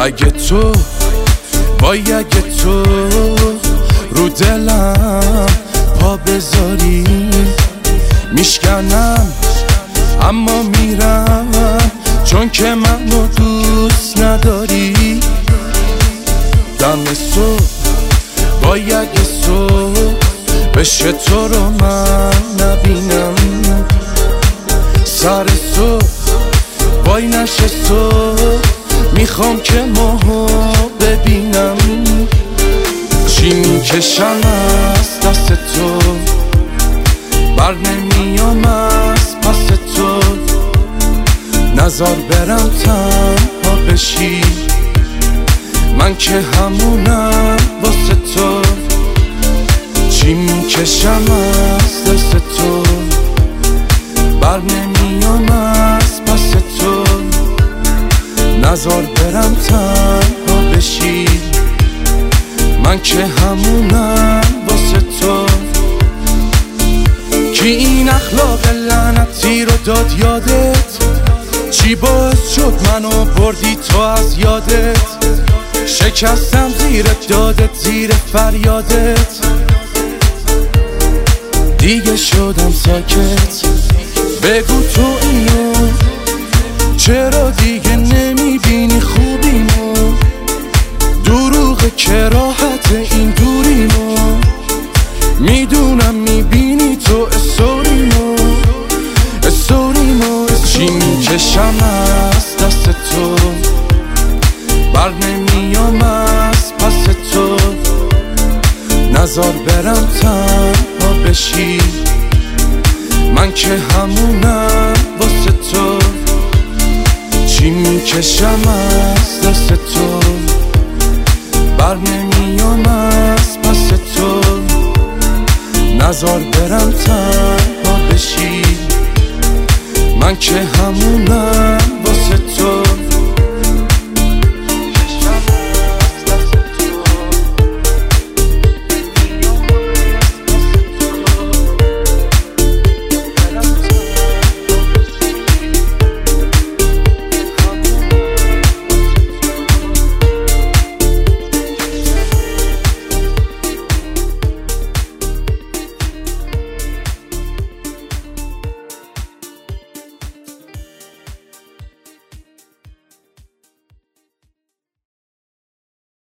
اگه تو وای اگه تو رو دلم پا بذاری میشکنم اما میرم، چون که منو دوست نداری. دم صبح وای اگه صبح بشه تو رو من نبینم، سر صبح وای نشه صبح میخوام که ماهو ببینم. چی میکشم از دست تو بر نمیام از پس تو، نزار برم تنها بشی، من که همونم واسه تو. چی میکشم از دست تو بر نمیام از پس تو، نزار برم تنها بشی، من که همونم واسه تو. کی این اخلاق لعنتی رو داد یادت؟ چی باعث شد منو بردی تو از یادت؟ شکستم زیر دادت، زیر فریادت، دیگه شدم ساکت. بگو تو اینو چرا دیگه نمیبینی خوبیمو؟ دروغ که راحت این دوریمو، میدونم میبینی تو استوریمو. چی میکشم از دست تو بر نمیام از پس تو، نزار برم تنها بشی، من که همونم واسه تو. چی میکشم از دست تو بر نمیام از پس تو، نزار برم تنها بشی، من که همونم